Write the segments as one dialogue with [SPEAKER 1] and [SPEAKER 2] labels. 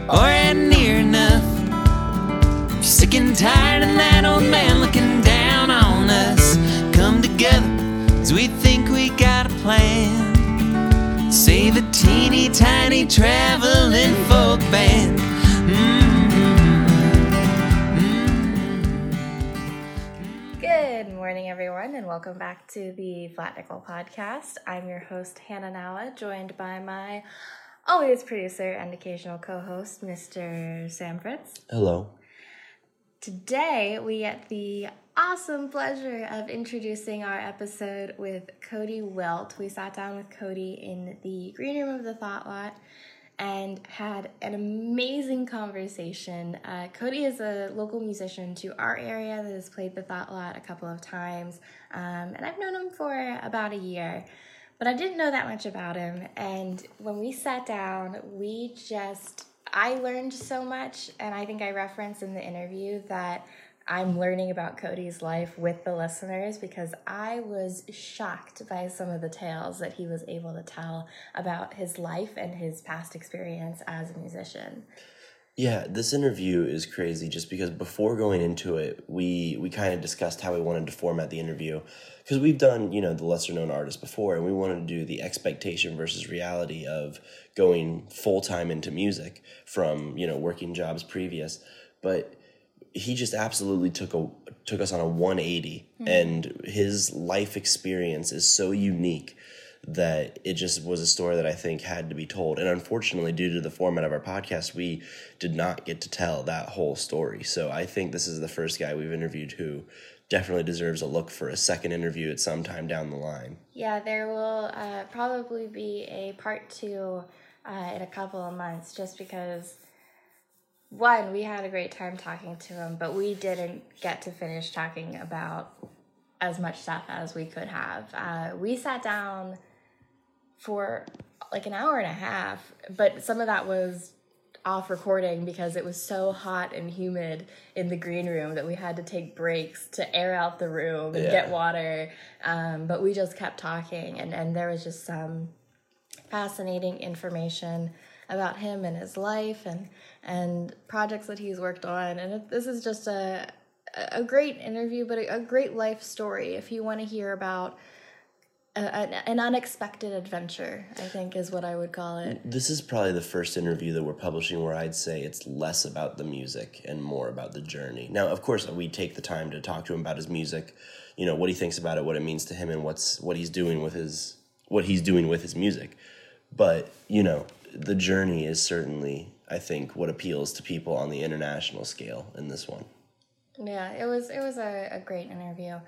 [SPEAKER 1] or near enough. If you're sick and tired of that old man looking down on us, come together as we think we got a plan. Save a teeny tiny traveling folk band.
[SPEAKER 2] Good morning, everyone, and welcome back to the Flat Nickel Podcast. I'm your host, Hannah Nawa, joined by my always producer and occasional co-host, Mr. Sam Fritz.
[SPEAKER 3] Hello.
[SPEAKER 2] Today, we get the awesome pleasure of introducing our episode with Cody Welt. We sat down with Cody in the green room of the Thought Lot and had an amazing conversation. Cody is a local musician to our area that has played the Thought Lot a couple of times, and I've known him for about a year, but I didn't know that much about him, and when we sat down, I learned so much, and I think I referenced in the interview that I'm learning about Cody's life with the listeners because I was shocked by some of the tales that he was able to tell about his life and his past experience as a musician.
[SPEAKER 3] Yeah, this interview is crazy just because before going into it, we kind of discussed how we wanted to format the interview because we've done, the lesser known artists before, and we wanted to do the expectation versus reality of going full-time into music from, working jobs previous. But he just absolutely took us on a 180, and his life experience is so unique that it just was a story that I think had to be told. And unfortunately, due to the format of our podcast, we did not get to tell that whole story. So I think this is the first guy we've interviewed who definitely deserves a look for a second interview at some time down the line.
[SPEAKER 2] Yeah, there will probably be a part 2 in a couple of months just because, one, we had a great time talking to him, but we didn't get to finish talking about as much stuff as we could have. We sat down for like an hour and a half, but some of that was off recording because it was so hot and humid in the green room that we had to take breaks to air out the room and get water. But we just kept talking, and there was just some fascinating information about him and his life and projects that he's worked on. And this is just a great interview, but a great life story if you want to hear about an unexpected adventure, I think is what I would call it.
[SPEAKER 3] This is probably the first interview that we're publishing where I'd say it's less about the music and more about the journey. Now, of course, we take the time to talk to him about his music, what he thinks about it, what it means to him, and what he's doing with his music. But, the journey is certainly, I think, what appeals to people on the international scale in this one.
[SPEAKER 2] Yeah, it was a great interview.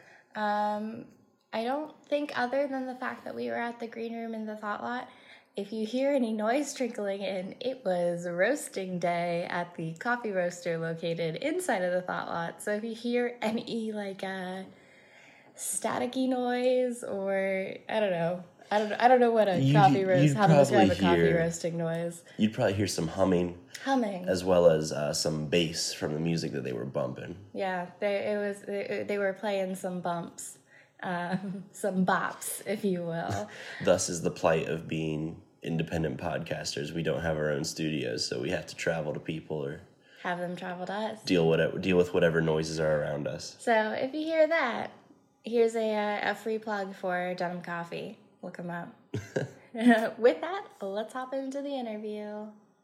[SPEAKER 2] I don't think, other than the fact that we were at the green room in the Thought Lot, if you hear any noise trickling in, it was roasting day at the coffee roaster located inside of the Thought Lot. So if you hear any staticky noise, or I don't know what a coffee roast, how to describe a coffee roasting noise.
[SPEAKER 3] You'd probably hear some humming, as well as some bass from the music that they were bumping.
[SPEAKER 2] Yeah, they were playing some bumps, some bops, if you will.
[SPEAKER 3] Thus is the plight of being independent podcasters. We don't have our own studios, so we have to travel to people or
[SPEAKER 2] have them travel to us.
[SPEAKER 3] Deal with whatever noises are around us.
[SPEAKER 2] So if you hear that, here's a free plug for Dunham Coffee. Look them up. With that, let's hop into the interview.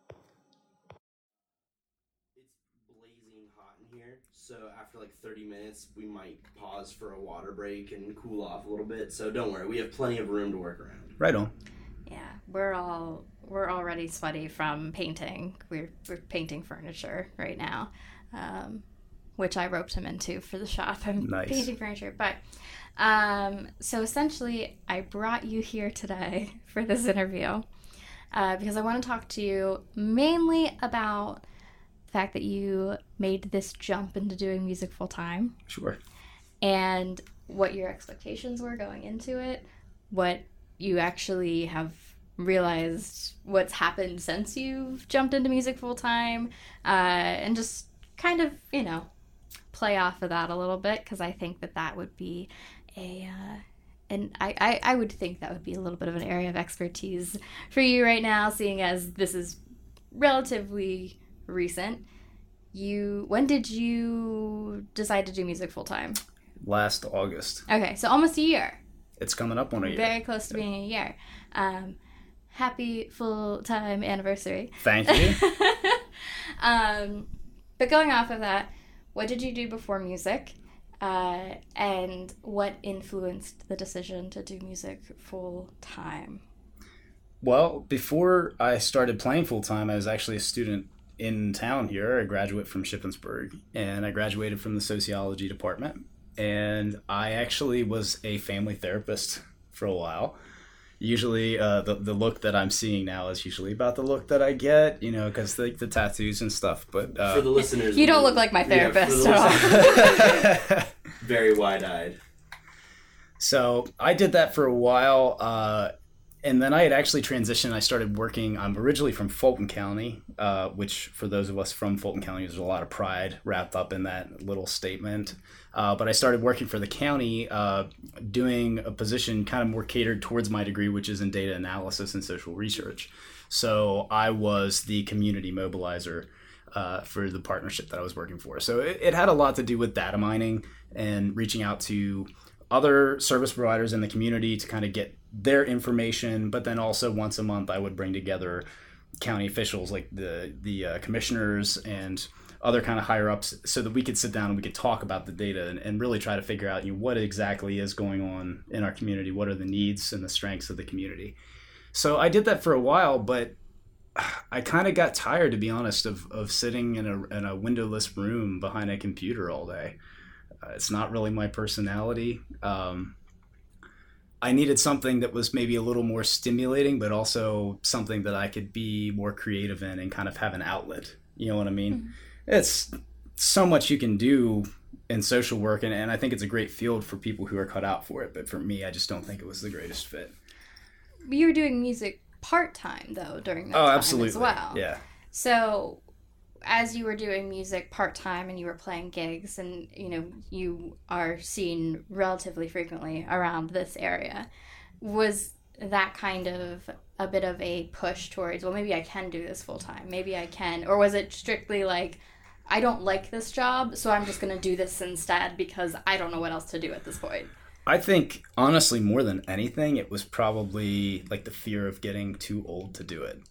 [SPEAKER 3] It's blazing hot in here, so after 30 minutes, we might pause for a water break and cool off a little bit. So don't worry, we have plenty of room to work around.
[SPEAKER 4] Right on.
[SPEAKER 5] Yeah, we're already sweaty from painting. We're painting furniture right now, which I roped him into for the shop. I'm painting furniture, but. So essentially, I brought you here today for this interview because I want to talk to you mainly about the fact that you made this jump into doing music full time.
[SPEAKER 4] Sure.
[SPEAKER 5] And what your expectations were going into it, what you actually have realized what's happened since you've jumped into music full time, and just kind of, play off of that a little bit, because I think that would be and I would think that would be a little bit of an area of expertise for you right now, seeing as this is relatively recent. When did you decide to do music full time?
[SPEAKER 4] Last August.
[SPEAKER 5] Okay, so almost a year.
[SPEAKER 4] It's coming up on a year.
[SPEAKER 5] Very close to being a year. Happy full-time anniversary.
[SPEAKER 4] Thank you.
[SPEAKER 5] But going off of that, what did you do before music? And what influenced the decision to do music full-time?
[SPEAKER 4] Well, before I started playing full-time, I was actually a student in town here, a graduate from Shippensburg, and I graduated from the sociology department. And I actually was a family therapist for a while. Usually the look that I'm seeing now is usually about the look that I get, because the tattoos and stuff. But
[SPEAKER 3] for the listeners,
[SPEAKER 5] you don't look like my therapist at all.
[SPEAKER 3] Very wide-eyed.
[SPEAKER 4] So I did that for a while. And then I had actually transitioned. I started working. I'm originally from Fulton County, which for those of us from Fulton County, there's a lot of pride wrapped up in that little statement. But I started working for the county, doing a position kind of more catered towards my degree, which is in data analysis and social research. So I was the community mobilizer for the partnership that I was working for. So it had a lot to do with data mining and reaching out to other service providers in the community to kind of get their information, but then also once a month I would bring together county officials like the commissioners and other kind of higher ups so that we could sit down and we could talk about the data and really try to figure out what exactly is going on in our community, what are the needs and the strengths of the community. So I did that for a while, but I kind of got tired, to be honest, of sitting in a windowless room behind a computer all day. It's not really my personality. I needed something that was maybe a little more stimulating, but also something that I could be more creative in and kind of have an outlet. You know what I mean? Mm-hmm. It's so much you can do in social work, and I think it's a great field for people who are cut out for it. But for me, I just don't think it was the greatest fit.
[SPEAKER 5] You were doing music part-time, though, during that time
[SPEAKER 4] absolutely.
[SPEAKER 5] As well.
[SPEAKER 4] Yeah.
[SPEAKER 5] So as you were doing music part-time and you were playing gigs and, you are seen relatively frequently around this area, was that kind of a bit of a push towards, well, maybe I can do this full-time, maybe I can, or was it strictly like, I don't like this job, so I'm just going to do this instead because I don't know what else to do at this point?
[SPEAKER 4] I think, honestly, more than anything, it was probably like the fear of getting too old to do it.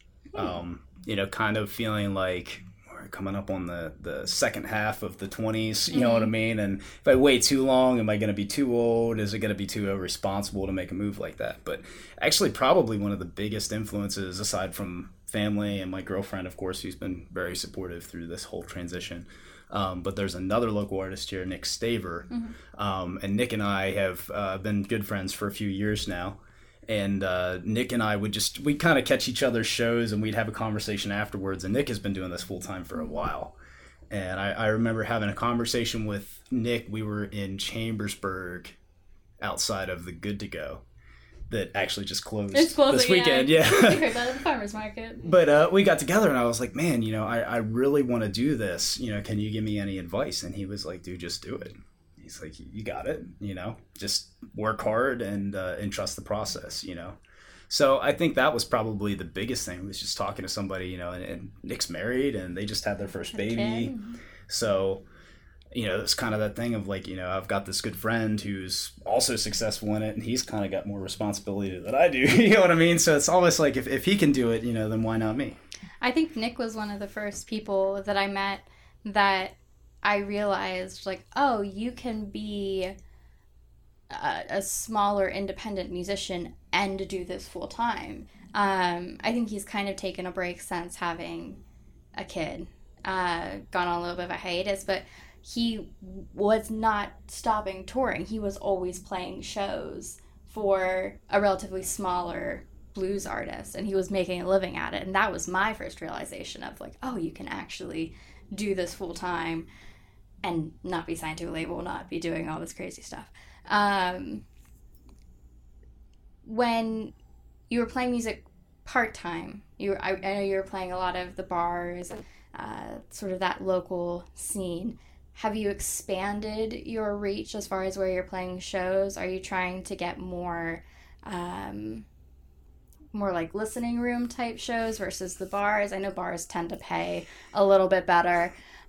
[SPEAKER 4] Kind of feeling like we're coming up on the second half of the 20s, you know what I mean? And if I wait too long, am I going to be too old? Is it going to be too irresponsible to make a move like that? But actually, probably one of the biggest influences, aside from family and my girlfriend, of course, who's been very supportive through this whole transition. But there's another local artist here, Nick Staver. And Nick and I have been good friends for a few years now. And Nick and I we'd kind of catch each other's shows and we'd have a conversation afterwards. And Nick has been doing this full time for a while. And I remember having a conversation with Nick. We were in Chambersburg outside of the Good to Go that actually just closed this weekend. Yeah.
[SPEAKER 5] I heard that at the farmer's market.
[SPEAKER 4] But we got together and I was like, man, I really want to do this. Can you give me any advice? And he was like, dude, just do it. He's like, you got it, just work hard and trust the process, So I think that was probably the biggest thing, was just talking to somebody, and Nick's married and they just had their first baby. Okay. So, it's kind of that thing of like, I've got this good friend who's also successful in it and he's kind of got more responsibility than I do. You know what I mean? So it's almost like if he can do it, then why not me?
[SPEAKER 5] I think Nick was one of the first people that I met that I realized, like, oh, you can be a smaller independent musician and do this full time. I think he's kind of taken a break since having a kid, gone on a little bit of a hiatus, but he was not stopping touring. He was always playing shows for a relatively smaller blues artist, and he was making a living at it. And that was my first realization of like, oh, you can actually do this full time and not be signed to a label, not be doing all this crazy stuff. When you were playing music part-time, I know you were playing a lot of the bars, sort of that local scene. Have you expanded your reach as far as where you're playing shows? Are you trying to get more more like listening room type shows versus the bars? I know bars tend to pay a little bit better.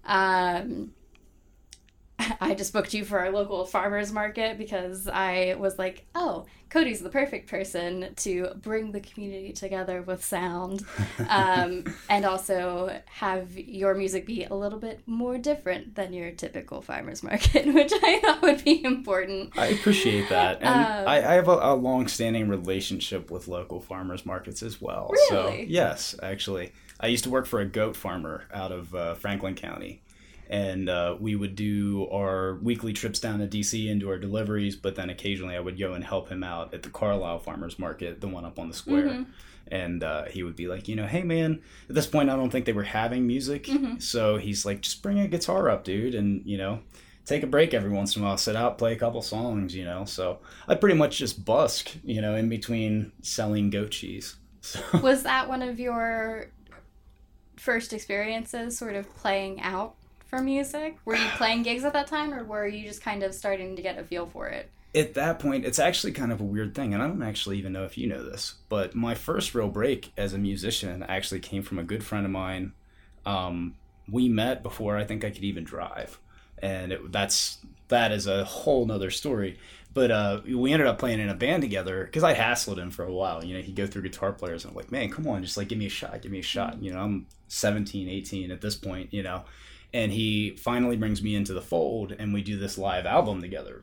[SPEAKER 5] I just booked you for our local farmers market because I was like, oh, Cody's the perfect person to bring the community together with sound, and also have your music be a little bit more different than your typical farmers market, which I thought would be important.
[SPEAKER 4] I appreciate that. And I have a long-standing relationship with local farmers markets as well.
[SPEAKER 5] Really?
[SPEAKER 4] So, yes, actually. I used to work for a goat farmer out of Franklin County. And we would do our weekly trips down to DC and do our deliveries, but then occasionally I would go and help him out at the Carlisle Farmers Market, the one up on the square. Mm-hmm. And he would be like, hey, man, at this point, I don't think they were having music. Mm-hmm. So he's like, just bring a guitar up, dude, and, take a break every once in a while, sit out, play a couple songs, So I pretty much just busk, in between selling goat cheese. So.
[SPEAKER 5] Was that one of your first experiences sort of playing out for music? Were you playing gigs at that time, or were you just kind of starting to get a feel for it?
[SPEAKER 4] At that point, it's actually kind of a weird thing, and I don't actually even know if you know this, but my first real break as a musician actually came from a good friend of mine. We met before I think I could even drive, and that is a whole nother story. But we ended up playing in a band together because I hassled him for a while. He'd go through guitar players, and I'm like, man, come on, just like give me a shot. I'm 17, 18 at this point, And he finally brings me into the fold, and we do this live album together.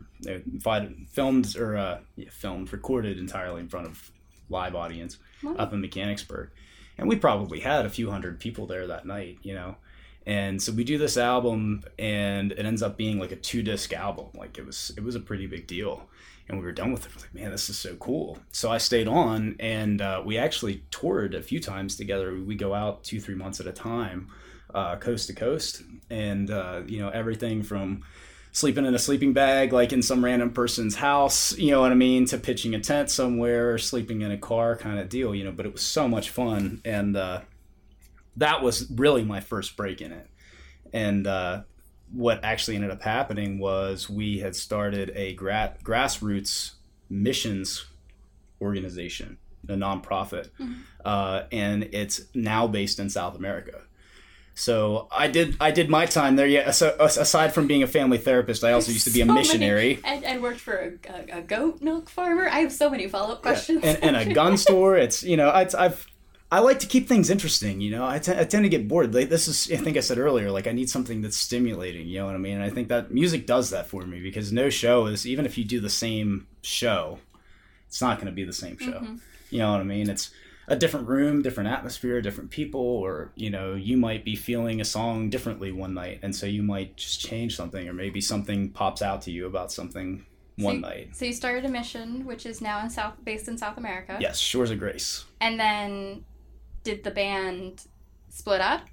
[SPEAKER 4] Recorded entirely in front of live audience up in Mechanicsburg. And we probably had a few hundred people there that night, And so we do this album, and it ends up being like a 2-disc album. Like it was a pretty big deal. And we were done with it. We're like, man, this is so cool. So I stayed on, and we actually toured a few times together. We go out 2-3 months at a time. Coast to coast, and everything from sleeping in a sleeping bag like in some random person's house, to pitching a tent somewhere or sleeping in a car kind of deal, but it was so much fun. And that was really my first break in it. And what actually ended up happening was we had started a grassroots missions organization, a nonprofit, and it's now based in South America. So I did my time there. Yeah. So aside from being a family therapist, I also used to be a missionary.
[SPEAKER 5] I worked for a goat milk farmer. I have so many follow-up questions.
[SPEAKER 4] Yeah. And a gun store. It's I like to keep things interesting. I tend to get bored. Like, this is, I think I said earlier, like I need something that's stimulating. You know what I mean? And I think that music does that for me, because no show is, even if you do the same show, it's not going to be the same show. Mm-hmm. You know what I mean? It's a different room, different atmosphere, different people, or, you might be feeling a song differently one night. And so you might just change something, or maybe something pops out to you about something one night. So
[SPEAKER 5] you started a mission, which is now based in South America.
[SPEAKER 4] Yes, Shores of Grace.
[SPEAKER 5] And then did the band split up?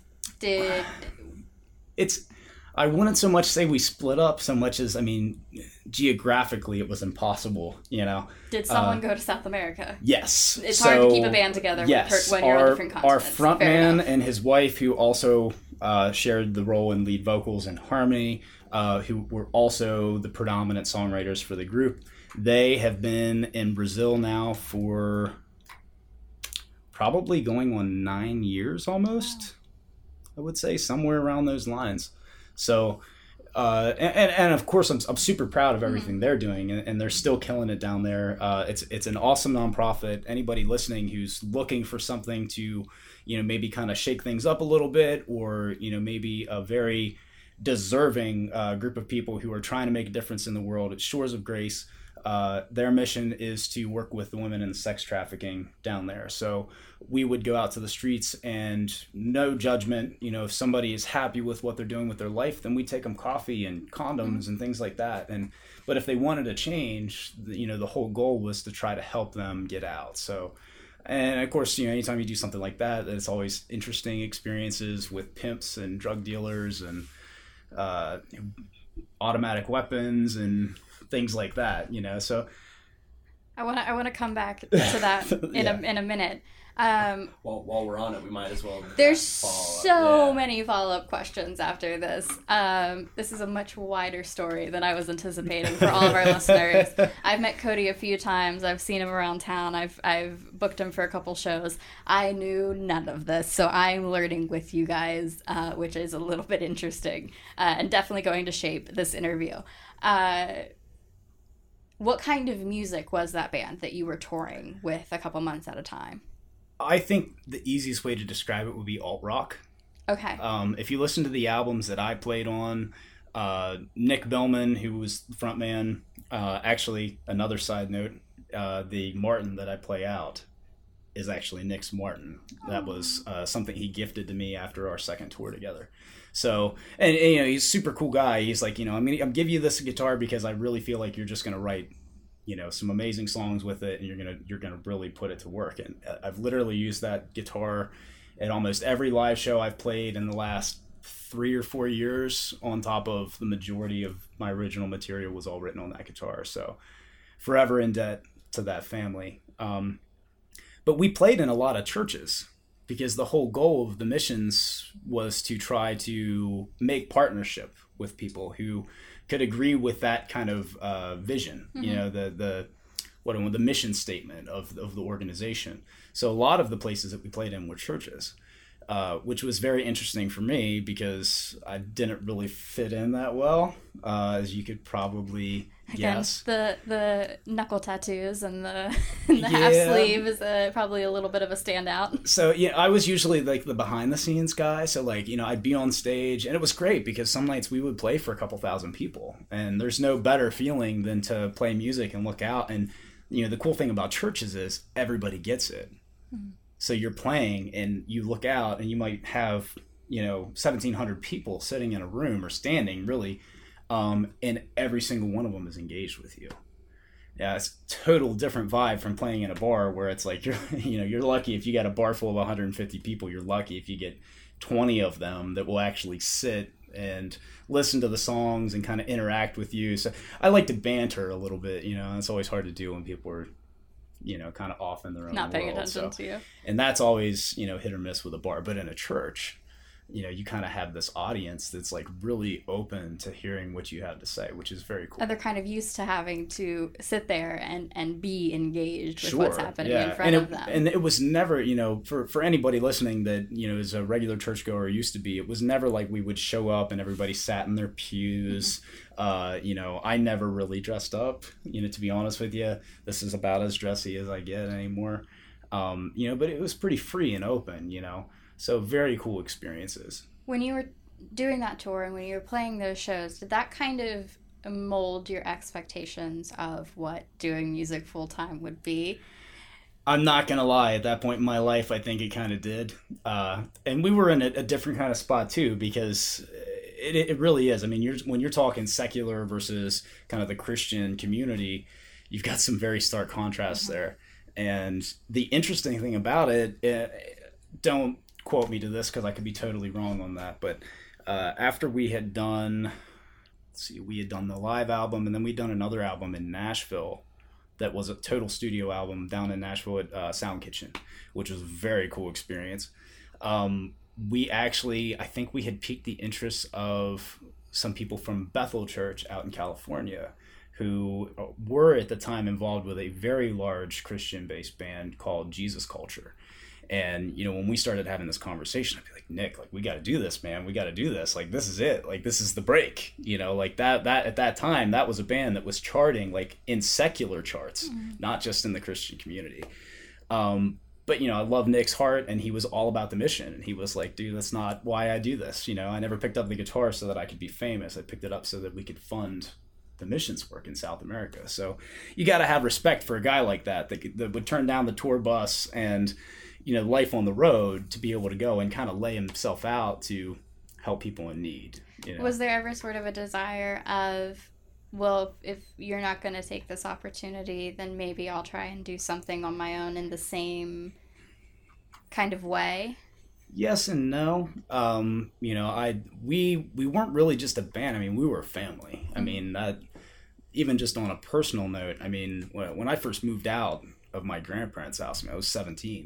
[SPEAKER 4] I wouldn't so much say we split up so much as, geographically it was impossible,
[SPEAKER 5] Did someone go to South America?
[SPEAKER 4] Yes.
[SPEAKER 5] It's hard to keep a band together when you're on different continents.
[SPEAKER 4] Our frontman and his wife, who also shared the role in lead vocals and harmony, who were also the predominant songwriters for the group, they have been in Brazil now for probably going on 9 years almost. Wow. I would say somewhere around those lines. So, and of course, I'm super proud of everything they're doing, and they're still killing it down there. It's an awesome nonprofit. Anybody listening who's looking for something to, maybe kind of shake things up a little bit, or, maybe a very deserving group of people who are trying to make a difference in the world, it's Shores of Grace. Their mission is to work with the women in sex trafficking down there. So we would go out to the streets, and no judgment. If somebody is happy with what they're doing with their life, then we take them coffee and condoms and things like that. But if they wanted to change, the whole goal was to try to help them get out. So, and of course, anytime you do something like that, it's always interesting experiences with pimps and drug dealers and automatic weapons and things like that, So
[SPEAKER 5] I want to come back to that in a minute.
[SPEAKER 4] While we're on it, we might as well.
[SPEAKER 5] There's so many follow-up questions after this. This is a much wider story than I was anticipating for all of our listeners. I've met Cody a few times. I've seen him around town. I've booked him for a couple shows. I knew none of this, so I'm learning with you guys, which is a little bit interesting and definitely going to shape this interview. What kind of music was that band that you were touring with a couple months at a time?
[SPEAKER 4] I think the easiest way to describe it would be alt rock.
[SPEAKER 5] Okay.
[SPEAKER 4] If you listen to the albums that I played on, Nick Bellman, who was the front man, actually, another side note, the Martin that I play out is actually Nick's Martin. That was something he gifted to me after our second tour together. So, and you know, he's a super cool guy. He's like, you know, I'm giving you this guitar because I really feel like you're just going to write, you know, some amazing songs with it, and you're gonna really put it to work. And I've literally used that guitar at almost every live show I've played in the last 3 or 4 years, on top of the majority of my original material was all written on that guitar. So forever in debt to that family. But we played in a lot of churches because the whole goal of the missions was to try to make partnership with people who could agree with that kind of vision, you know, the mission statement of the organization. So a lot of the places that we played in were churches, which was very interesting for me because I didn't really fit in that well, as you could probably guess.
[SPEAKER 5] The knuckle tattoos and the half sleeve is probably a little bit of a standout.
[SPEAKER 4] So yeah, I was usually like the behind the scenes guy. So like, you know, I'd be on stage, and it was great because some nights we would play for a couple thousand people, and there's no better feeling than to play music and look out. And you know, the cool thing about churches is everybody gets it. Mm-hmm. So you're playing and you look out and you might have, you know, 1,700 people sitting in a room or standing really. And every single one of them is engaged with you. Yeah, it's a total different vibe from playing in a bar where it's like, you're lucky if you got a bar full of 150 people. You're lucky if you get 20 of them that will actually sit and listen to the songs and kind of interact with you. So I like to banter a little bit, you know, it's always hard to do when people are, you know, kind of off in their own
[SPEAKER 5] not paying
[SPEAKER 4] world,
[SPEAKER 5] attention to you.
[SPEAKER 4] And that's always, you know, hit or miss with a bar. But in a church, you know, you kind of have this audience that's like really open to hearing what you have to say, which is very cool.
[SPEAKER 5] And they're kind of used to having to sit there and be engaged with what's happening in front of them.
[SPEAKER 4] And it was never, you know, for anybody listening that, you know, is a regular churchgoer or used to be, it was never like we would show up and everybody sat in their pews. Mm-hmm. You know, I never really dressed up, you know, to be honest with you. This is about as dressy as I get anymore. You know, but it was pretty free and open, you know. So very cool experiences.
[SPEAKER 5] When you were doing that tour and when you were playing those shows, did that kind of mold your expectations of what doing music full time would be?
[SPEAKER 4] I'm not going to lie. At that point in my life, I think it kind of did. And we were in a different kind of spot too, because it really is. I mean, when you're talking secular versus kind of the Christian community, you've got some very stark contrasts there. And the interesting thing about don't quote me to this because I could be totally wrong on that, but after we had done the live album, and then we'd done another album in Nashville that was a total studio album down in Nashville at Sound Kitchen, which was a very cool experience. We actually, I think we had piqued the interest of some people from Bethel Church out in California who were at the time involved with a very large Christian-based band called Jesus Culture. And, you know, when we started having this conversation, I'd be like, Nick, like, we got to do this, man. We got to do this. Like, this is it. Like, this is the break. You know, like that at that time, that was a band that was charting like in secular charts, not just in the Christian community. But, you know, I love Nick's heart, and he was all about the mission. And he was like, dude, that's not why I do this. You know, I never picked up the guitar so that I could be famous. I picked it up so that we could fund the missions work in South America. So you got to have respect for a guy like that would turn down the tour bus and, you know, life on the road to be able to go and kind of lay himself out to help people in need. You know?
[SPEAKER 5] Was there ever sort of a desire of, well, if you're not going to take this opportunity, then maybe I'll try and do something on my own in the same kind of way?
[SPEAKER 4] Yes and no. You know, we weren't really just a band. I mean, we were a family. I mean, even just on a personal note, I mean, when I first moved out of my grandparents' house, I was 17.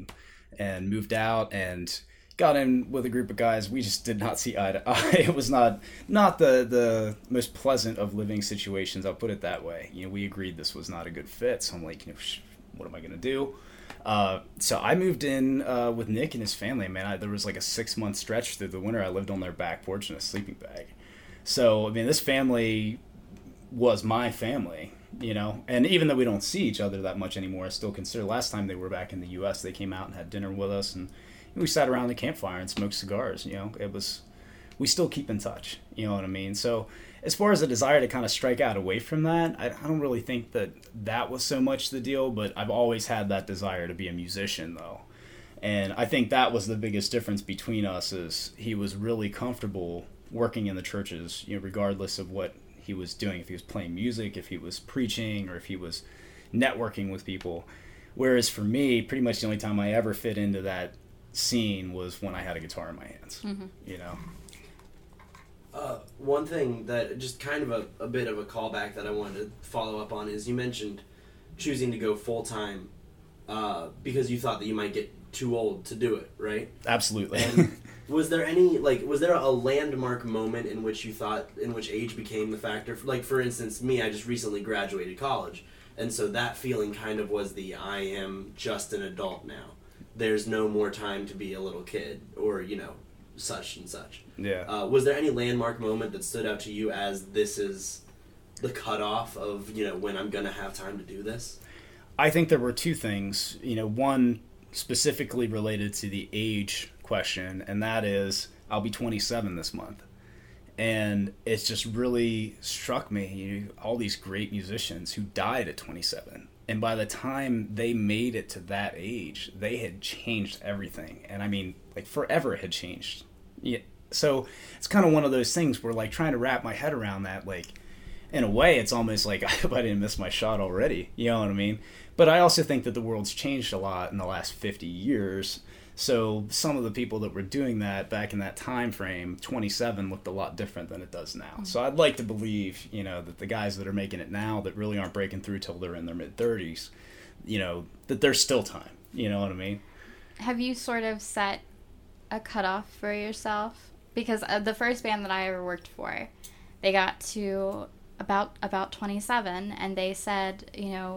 [SPEAKER 4] and moved out and got in with a group of guys. We just did not see eye to eye. It was not the most pleasant of living situations, I'll put it that way. We agreed this was not a good fit. So I'm like, what am I going to do? So I moved in with Nick and his family. Man, there was like a 6-month stretch through the winter. I lived on their back porch in a sleeping bag. So, I mean, this family was my family, and even though we don't see each other that much anymore, I still consider last time they were back in the U.S., they came out and had dinner with us, and we sat around the campfire and smoked cigars. We still keep in touch, you know what I mean? So as far as the desire to kind of strike out away from that, I don't really think that was so much the deal, but I've always had that desire to be a musician, though. And I think that was the biggest difference between us, is he was really comfortable working in the churches, regardless of what he was doing, if he was playing music, if he was preaching, or if he was networking with people. Whereas for me, pretty much the only time I ever fit into that scene was when I had a guitar in my hands.
[SPEAKER 3] One thing that just kind of a bit of a callback that I wanted to follow up on is you mentioned choosing to go full-time because you thought that you might get too old to do it, right?
[SPEAKER 4] Absolutely.
[SPEAKER 3] And was there a landmark moment in which age became the factor? Like, for instance, me, I just recently graduated college, and so that feeling kind of was I am just an adult now. There's no more time to be a little kid, or, such and such.
[SPEAKER 4] Yeah.
[SPEAKER 3] Was there any landmark moment that stood out to you as this is the cutoff of, when I'm going to have time to do this?
[SPEAKER 4] I think there were two things. One specifically related to the age question, and that is I'll be 27 this month. And it's just really struck me, all these great musicians who died at 27. And by the time they made it to that age, they had changed everything. And I mean, forever had changed. Yeah. So it's kind of one of those things where, trying to wrap my head around that, in a way, it's almost like, I hope I didn't miss my shot already. You know what I mean? But I also think that the world's changed a lot in the last 50 years. So some of the people that were doing that back in that time frame, 27, looked a lot different than it does now. So I'd like to believe, that the guys that are making it now that really aren't breaking through till they're in their mid-30s, that there's still time. You know what I mean?
[SPEAKER 5] Have you sort of set a cutoff for yourself? Because the first band that I ever worked for, they got to about 27, and they said,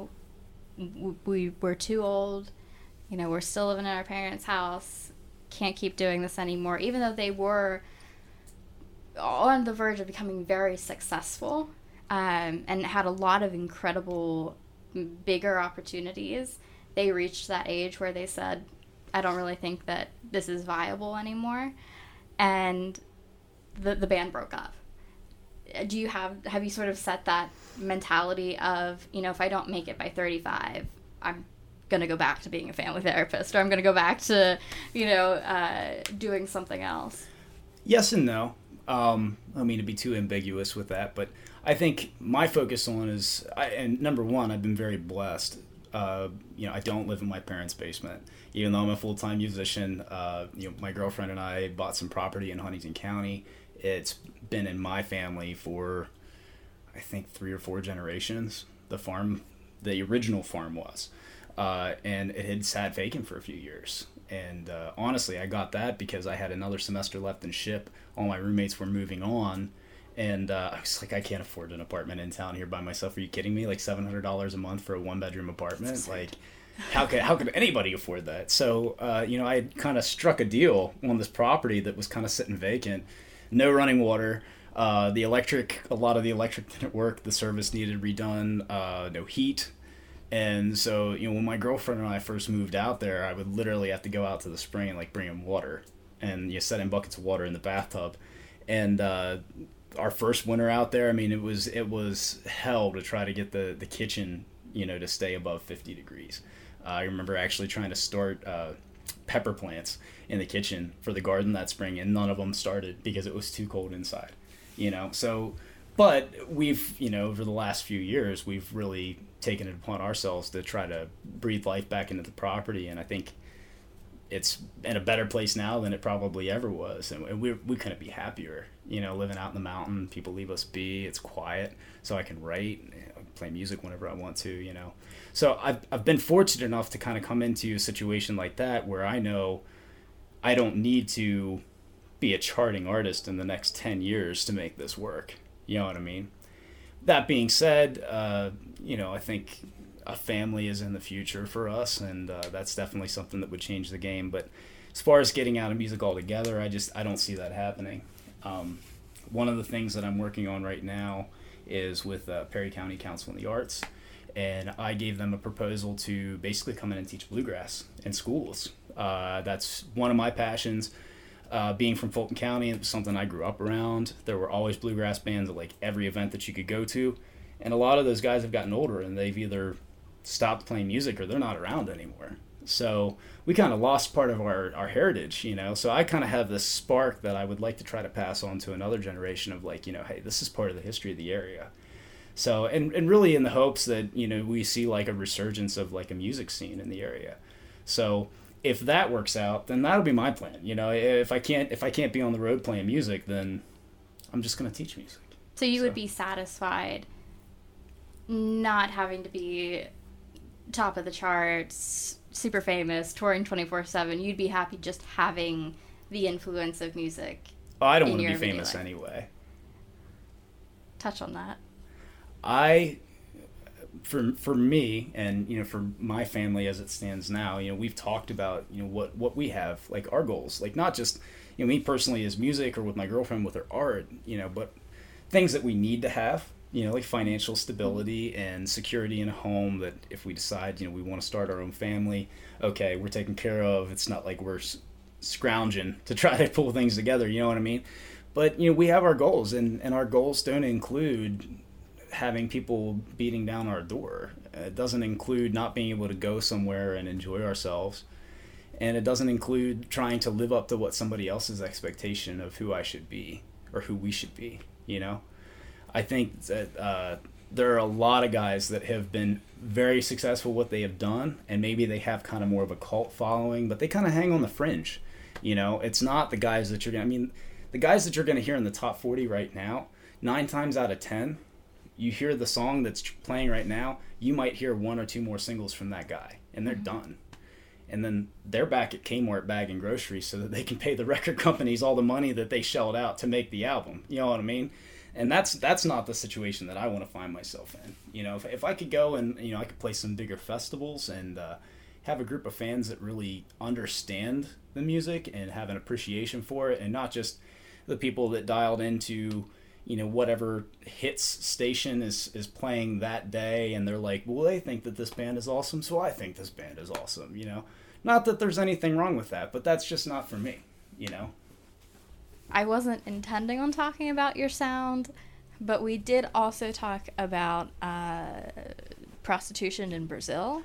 [SPEAKER 5] we were too old. We're still living in our parents' house, can't keep doing this anymore, even though they were on the verge of becoming very successful and had a lot of incredible, bigger opportunities. They reached that age where they said, I don't really think that this is viable anymore. And the band broke up. Have you sort of set that mentality of, if I don't make it by 35, I'm going to go back to being a family therapist, or I'm going to go back to, doing something else?
[SPEAKER 4] Yes and no. I mean to be too ambiguous with that, but I think my focus on is, and number one, I've been very blessed. I don't live in my parents' basement, even though I'm a full-time musician. My girlfriend and I bought some property in Huntington County. It's been in my family for, I think, 3 or 4 generations. The original farm was. And it had sat vacant for a few years. And honestly, I got that because I had another semester left in SHIP. All my roommates were moving on. And I was like, I can't afford an apartment in town here by myself. Are you kidding me? $700 a month for a 1-bedroom apartment? How could anybody afford that? So, I had kind of struck a deal on this property that was kind of sitting vacant. No running water. A lot of the electric didn't work. The service needed redone. No heat. And so, when my girlfriend and I first moved out there, I would literally have to go out to the spring and bring in water, and you set in buckets of water in the bathtub. And our first winter out there, I mean, it was hell to try to get the kitchen, to stay above 50 degrees. I remember actually trying to start pepper plants in the kitchen for the garden that spring, and none of them started because it was too cold inside. So, but we've, over the last few years, we've really taken it upon ourselves to try to breathe life back into the property, and I think it's in a better place now than it probably ever was, and we couldn't be happier. Living out in the mountain, people leave us be. It's quiet, so I can write, play music whenever I want to, you know. So I've been fortunate enough to kind of come into a situation like that where I know I don't need to be a charting artist in the next 10 years to make this work. You know what I mean? That being said, you know, I think a family is in the future for us, and that's definitely something that would change the game. But as far as getting out of music altogether, I don't see that happening. One of the things that I'm working on right now is with Perry County Council on the Arts, and I gave them a proposal to basically come in and teach bluegrass in schools. That's one of my passions. Being from Fulton County, it was something I grew up around. There were always bluegrass bands at like every event that you could go to, and a lot of those guys have gotten older and they've either stopped playing music or they're not around anymore. So we kind of lost part of our heritage, you know. So I kind of have this spark that I would like to try to pass on to another generation of like, you know, hey, this is part of the history of the area. So and really in the hopes that, you know, we see like a resurgence of like a music scene in the area. So if that works out, then that'll be my plan. You know, if I can't be on the road playing music, then I'm just going to teach music.
[SPEAKER 5] So you would be satisfied not having to be top of the charts, super famous, touring 24/7. You'd be happy just having the influence of music.
[SPEAKER 4] Oh, I don't want to be famous anyway.
[SPEAKER 5] Touch on that.
[SPEAKER 4] For me, and you know, for my family as it stands now, you know, we've talked about, you know, what we have, like our goals, like not just, you know, me personally as music or with my girlfriend with her art, you know, but things that we need to have, you know, like financial stability and security in a home that if we decide, you know, we want to start our own family, okay, we're taken care of. It's not like we're scrounging to try to pull things together, you know what I mean? But, you know, we have our goals, and our goals don't include having people beating down our door. It doesn't include not being able to go somewhere and enjoy ourselves. And it doesn't include trying to live up to what somebody else's expectation of who I should be or who we should be, you know? I think that there are a lot of guys that have been very successful what they have done, and maybe they have kind of more of a cult following, but they kind of hang on the fringe. You know, it's not the guys that the guys that you're going to hear in the top 40 right now, 9 times out of 10, you hear the song that's playing right now, you might hear 1 or 2 more singles from that guy, and they're done. And then they're back at Kmart bagging groceries so that they can pay the record companies all the money that they shelled out to make the album. You know what I mean? And that's not the situation that I want to find myself in. You know, if I could go and, you know, I could play some bigger festivals and have a group of fans that really understand the music and have an appreciation for it, and not just the people that dialed into, you know, whatever hits station is playing that day, and they're like, well, they think that this band is awesome, so I think this band is awesome, you know? Not that there's anything wrong with that, but that's just not for me, you know?
[SPEAKER 5] I wasn't intending on talking about your sound, but we did also talk about prostitution in Brazil.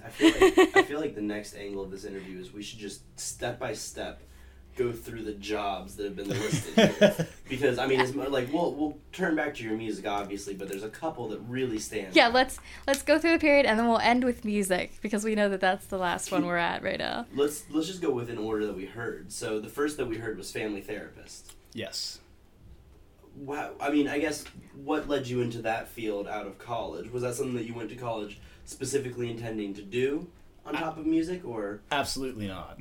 [SPEAKER 3] I feel like the next angle of this interview is we should just step by step go through the jobs that have been listed here. Because, I mean, it's like, we'll turn back to your music, obviously, but there's a couple that really stand
[SPEAKER 5] out. Let's go through the period, and then we'll end with music, because we know that that's the last one we're at right now.
[SPEAKER 3] Let's just go within order that we heard. So the first that we heard was Family Therapist.
[SPEAKER 4] Yes.
[SPEAKER 3] Wow. I mean, I guess, what led you into that field out of college? Was that something that you went to college specifically intending to do on top of music, or?
[SPEAKER 4] Absolutely not.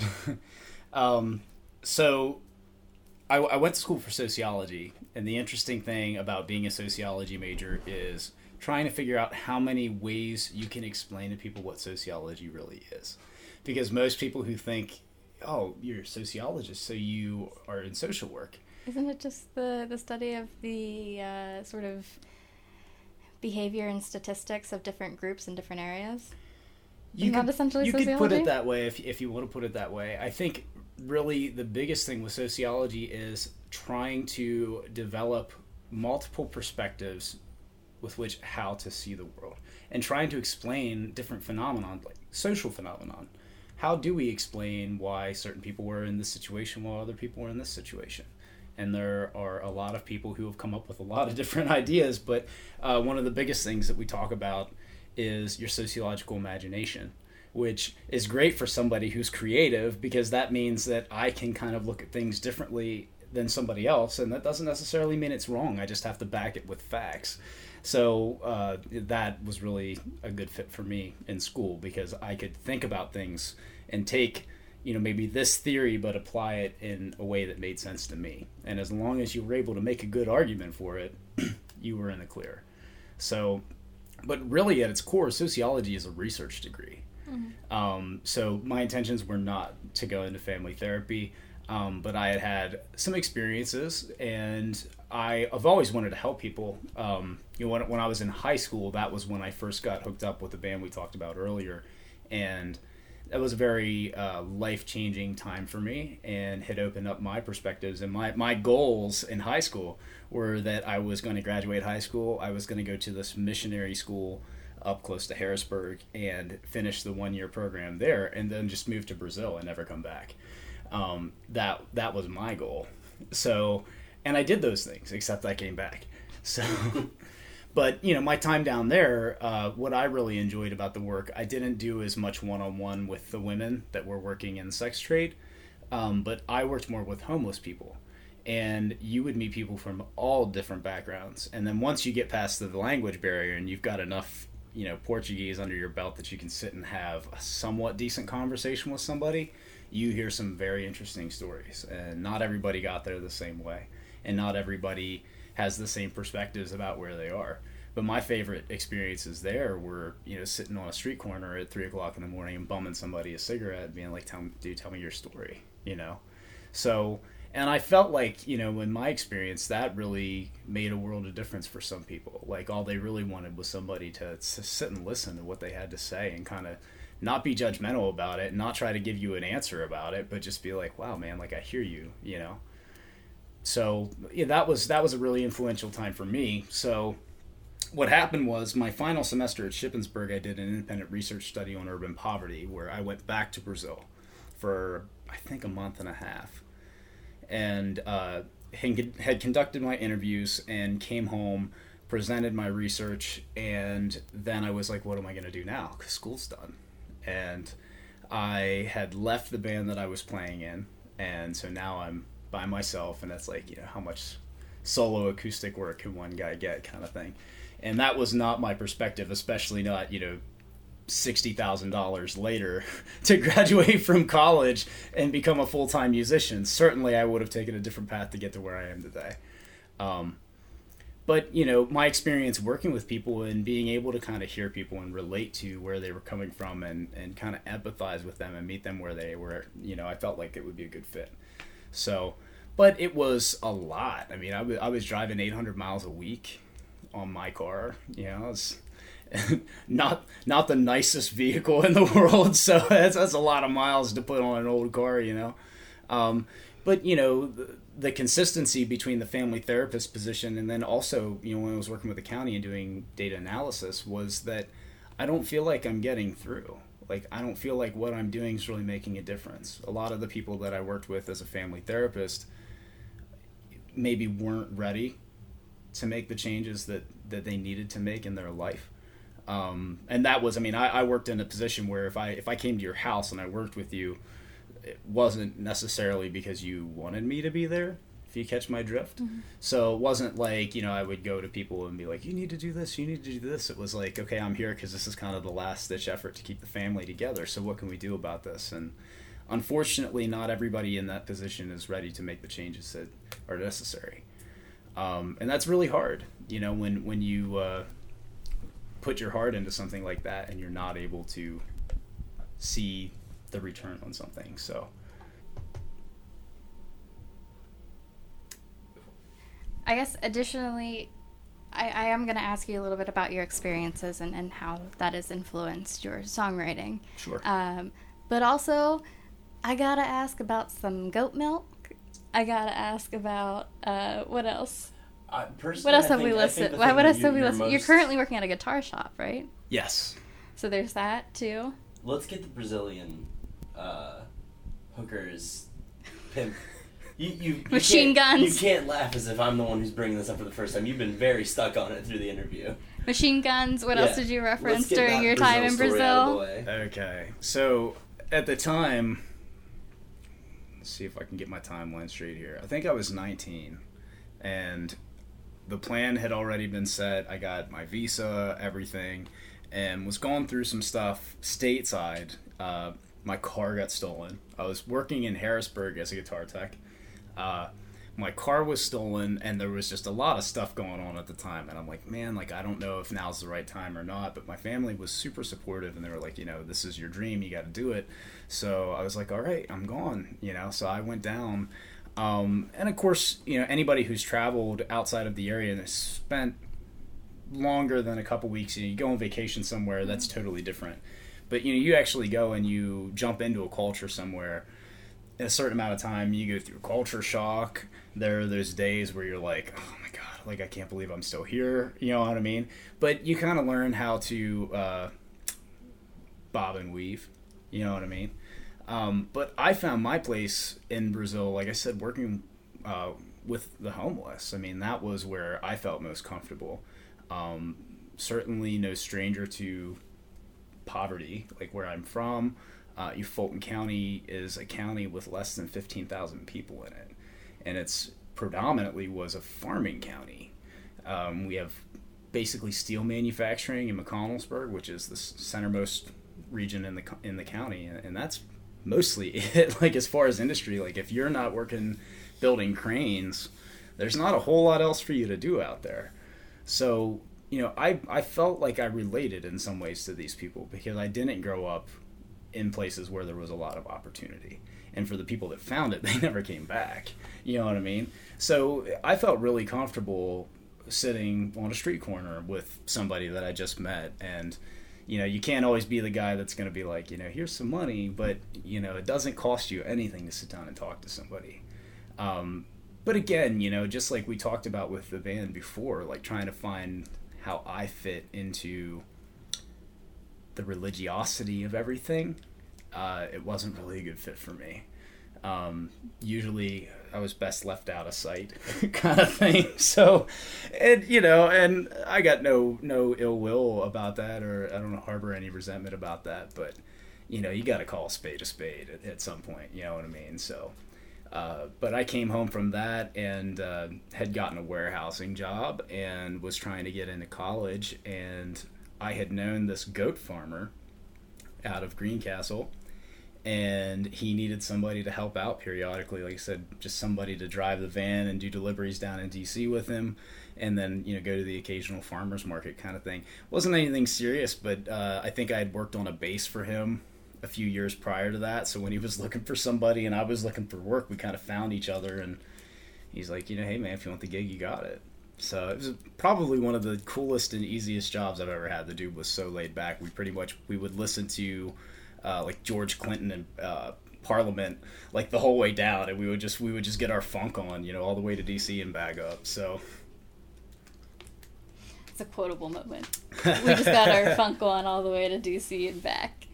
[SPEAKER 4] So I went to school for sociology, and the interesting thing about being a sociology major is trying to figure out how many ways you can explain to people what sociology really is. Because most people who think, oh, you're a sociologist, so you are in social work.
[SPEAKER 5] Isn't it just the study of the sort of behavior and statistics of different groups in different areas?
[SPEAKER 4] You could put it that way if you want to put it that way. I think really the biggest thing with sociology is trying to develop multiple perspectives with which how to see the world, and trying to explain different phenomenon, like social phenomenon. How do we explain why certain people were in this situation while other people were in this situation? And there are a lot of people who have come up with a lot of different ideas, but one of the biggest things that we talk about is your sociological imagination, which is great for somebody who's creative, because that means that I can kind of look at things differently than somebody else, and that doesn't necessarily mean it's wrong. I just have to back it with facts. So that was really a good fit for me in school, because I could think about things and take, maybe this theory, but apply it in a way that made sense to me. And as long as you were able to make a good argument for it, you were in the clear. So, but really at its core, sociology is a research degree. So my intentions were not to go into family therapy, but I had some experiences, and I've always wanted to help people. When I was in high school, that was when I first got hooked up with the band we talked about earlier, and that was a very life-changing time for me, and had opened up my perspectives. And my goals in high school were that I was going to graduate high school, I was going to go to this missionary school up close to Harrisburg and finish the 1-year program there, and then just move to Brazil and never come back. That was my goal. So, and I did those things, except I came back. So, but my time down there, what I really enjoyed about the work, I didn't do as much one-on-one with the women that were working in sex trade, but I worked more with homeless people. And you would meet people from all different backgrounds. And then once you get past the language barrier and you've got enough Portuguese under your belt that you can sit and have a somewhat decent conversation with somebody, you hear some very interesting stories. And not everybody got there the same way, and not everybody has the same perspectives about where they are. But my favorite experiences there were, sitting on a street corner at 3:00 in the morning and bumming somebody a cigarette and being like, tell me your story, So, and I felt like, in my experience, that really made a world of difference for some people. Like, all they really wanted was somebody to sit and listen to what they had to say, and kind of not be judgmental about it, not try to give you an answer about it, but just be like, wow, man, like, I hear you, So, yeah, that was a really influential time for me. So what happened was, my final semester at Shippensburg, I did an independent research study on urban poverty, where I went back to Brazil for, I think, a month and a half. And had conducted my interviews and came home, presented my research, and then I was like, what am I going to do now? Because school's done. And I had left the band that I was playing in, and so now I'm by myself, and that's like, how much solo acoustic work can one guy get, kind of thing. And that was not my perspective, especially not, $60,000 later to graduate from college and become a full-time musician. Certainly I would have taken a different path to get to where I am today. But, my experience working with people and being able to kind of hear people and relate to where they were coming from, and kind of empathize with them and meet them where they were, I felt like it would be a good fit. So, but it was a lot. I mean, I was driving 800 miles a week on my car, it was not the nicest vehicle in the world, so that's a lot of miles to put on an old car, but the consistency between the family therapist position and then also, when I was working with the county and doing data analysis, was that I don't feel like I'm getting through. Like, I don't feel like what I'm doing is really making a difference. A lot of the people that I worked with as a family therapist maybe weren't ready to make the changes that they needed to make in their life. And that was, I worked in a position where if I came to your house and I worked with you, it wasn't necessarily because you wanted me to be there, if you catch my drift. Mm-hmm. So it wasn't like, I would go to people and be like, you need to do this, you need to do this. It was like, okay, I'm here because this is kind of the last ditch effort to keep the family together. So what can we do about this? And unfortunately, not everybody in that position is ready to make the changes that are necessary. And that's really hard, when you put your heart into something like that and you're not able to see the return on something. So
[SPEAKER 5] I guess additionally, I am going to ask you a little bit about your experiences and how that has influenced your songwriting.
[SPEAKER 4] Sure.
[SPEAKER 5] But also, I got to ask about some goat milk. I got to ask about, what else? What else have we listed? What else have we listed? You're currently working at a guitar shop, right?
[SPEAKER 4] Yes.
[SPEAKER 5] So there's that, too.
[SPEAKER 3] Let's get the Brazilian hookers pimp. You
[SPEAKER 5] Machine guns.
[SPEAKER 3] You can't laugh as if I'm the one who's bringing this up for the first time. You've been very stuck on it through the interview.
[SPEAKER 5] Machine guns. What else did you reference during your time in Brazil?
[SPEAKER 4] Okay. So at the time, let's see if I can get my timeline straight here. I think I was 19, and the plan had already been set. I got my visa, everything, and was going through some stuff stateside. My car got stolen. I was working in Harrisburg as a guitar tech. My car was stolen, and there was just a lot of stuff going on at the time. And I'm like, man, like, I don't know if now's the right time or not. But my family was super supportive, and they were like, you know, this is your dream. You got to do it. So I was like, all right, I'm gone, you know. So I went down. And, of course, you know, anybody who's traveled outside of the area and has spent longer than a couple weeks, you go on vacation somewhere, that's totally different. But, you know, you actually go and you jump into a culture somewhere in a certain amount of time, you go through culture shock. There are those days where you're like, oh my God, like, I can't believe I'm still here. You know what I mean? But you kind of learn how to bob and weave. You know what I mean? But I found my place in Brazil, like I said, working with the homeless. I mean, that was where I felt most comfortable. Certainly no stranger to poverty, like where I'm from. Fulton County is a county with less than 15,000 people in it, and it's predominantly was a farming county. We have basically steel manufacturing in McConnellsburg, which is the centermost region in the county, and that's mostly it. Like, as far as industry, like, if you're not working building cranes, there's not a whole lot else for you to do out there. So, you know, I felt like I related in some ways to these people because I didn't grow up in places where there was a lot of opportunity. And for the people that found it, they never came back. You know what I mean? So I felt really comfortable sitting on a street corner with somebody that I just met. And, you know, you can't always be the guy that's going to be like, you know, here's some money, but, you know, it doesn't cost you anything to sit down and talk to somebody. But again, you know, just like we talked about with the band before, like trying to find how I fit into the religiosity of everything, it wasn't really a good fit for me. Usually I was best left out of sight kind of thing. So, and, you know, and I got no ill will about that, or I don't harbor any resentment about that, but, you know, you got to call a spade at some point, you know what I mean? So, but I came home from that and had gotten a warehousing job and was trying to get into college, and I had known this goat farmer out of Greencastle, and he needed somebody to help out periodically. Like I said, just somebody to drive the van and do deliveries down in DC with him, and then, you know, go to the occasional farmer's market kind of thing. Wasn't anything serious, but I think I had worked on a bass for him a few years prior to that. So when he was looking for somebody and I was looking for work, we kind of found each other, and he's like, you know, hey man, if you want the gig, you got it. So it was probably one of the coolest and easiest jobs I've ever had. The dude was so laid back. We would listen to like George Clinton and Parliament like the whole way down, and we would just get our funk on, you know, all the way to DC and back up. So
[SPEAKER 5] it's a quotable moment. We just got our funk on all the way to DC and back.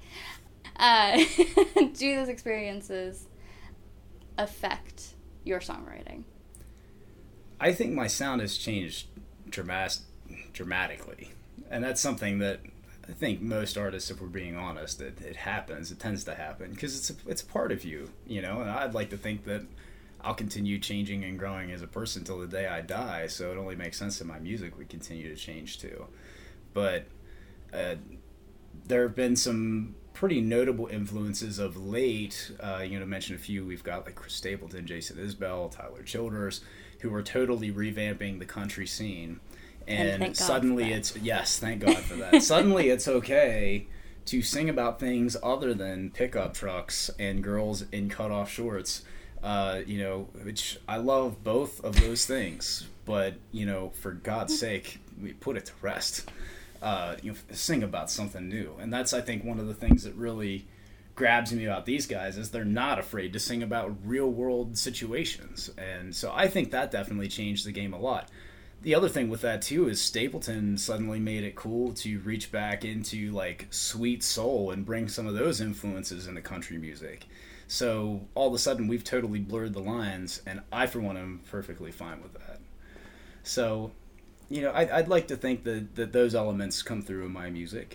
[SPEAKER 5] Do those experiences affect your songwriting?
[SPEAKER 4] I think my sound has changed dramatically, and that's something that I think most artists, if we're being honest, it happens. It tends to happen because it's a part of you, you know. And I'd like to think that I'll continue changing and growing as a person till the day I die. So it only makes sense that my music would continue to change too. But there have been some pretty notable influences of late. You know, mention a few. We've got like Chris Stapleton, Jason Isbell, Tyler Childers, who are totally revamping the country scene. And suddenly thank God for that. Suddenly it's okay to sing about things other than pickup trucks and girls in cut-off shorts. You know, which I love both of those things. But, you know, for God's sake, we put it to rest. You know, sing about something new. And that's, I think, one of the things that really grabs me about these guys is they're not afraid to sing about real world situations. And so I think that definitely changed the game a lot. The other thing with that too is Stapleton suddenly made it cool to reach back into like sweet soul and bring some of those influences into country music. So all of a sudden we've totally blurred the lines, and I for one am perfectly fine with that. So, you know, I'd like to think that those elements come through in my music.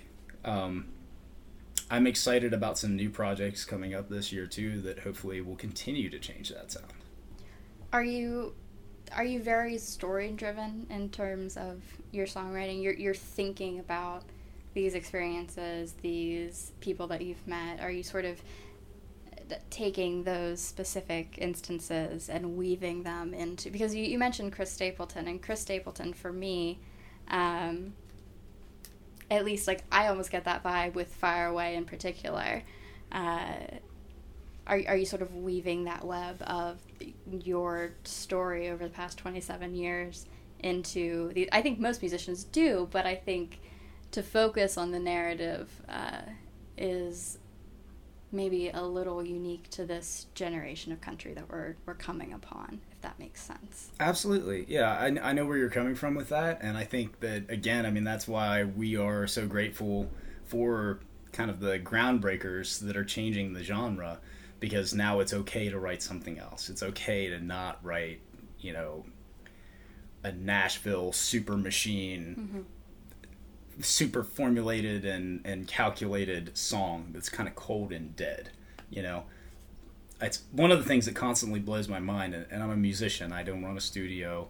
[SPEAKER 4] I'm excited about some new projects coming up this year too that hopefully will continue to change that sound.
[SPEAKER 5] Are you are you very story driven in terms of your songwriting? You're thinking about these experiences, these people that you've met. Are you sort of taking those specific instances and weaving them into, because you mentioned Chris Stapleton, and Chris Stapleton for me, at least like I almost get that vibe with Fire Away in particular. Are you sort of weaving that web of your story over the past 27 years into the, I think most musicians do, but I think to focus on the narrative is maybe a little unique to this generation of country that we're coming upon, if that makes sense.
[SPEAKER 4] Absolutely. Yeah, I know where you're coming from with that, and I think that, again, I mean, that's why we are so grateful for kind of the groundbreakers that are changing the genre, because now it's okay to write something else. It's okay to not write, you know, a Nashville super machine, super formulated and calculated song that's kind of cold and dead. You know, it's one of the things that constantly blows my mind, and I'm a musician. I don't run a studio.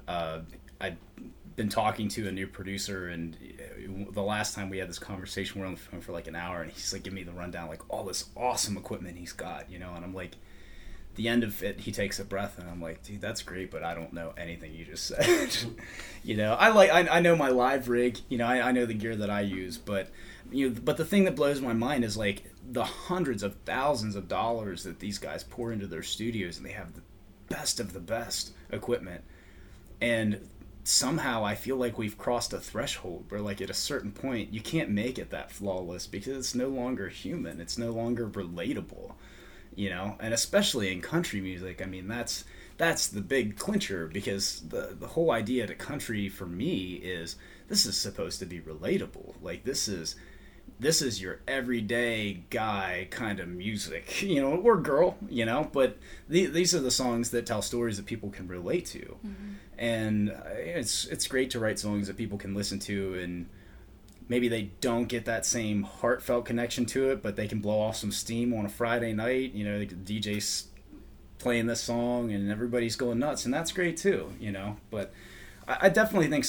[SPEAKER 4] I've been talking to a new producer, and the last time we had this conversation, we were on the phone for like an hour, and he's like giving me the rundown, like all this awesome equipment he's got, you know, and I'm like, the end of it, he takes a breath, and I'm like, dude, that's great, but I don't know anything you just said. You know, I know my live rig, you know, I know the gear that I use, but you know, but the thing that blows my mind is like the hundreds of thousands of dollars that these guys pour into their studios, and they have the best of the best equipment, and somehow I feel like we've crossed a threshold where, like, at a certain point you can't make it that flawless because it's no longer human, it's no longer relatable, you know. And especially in country music, I mean, that's the big clincher, because the whole idea to country for me is this is supposed to be relatable. Like, this is your everyday guy kind of music, you know, or girl, you know, but these are the songs that tell stories that people can relate to. And it's great to write songs that people can listen to, and maybe they don't get that same heartfelt connection to it, but they can blow off some steam on a Friday night, you know, the DJ's playing this song and everybody's going nuts, and that's great too, you know. But I definitely think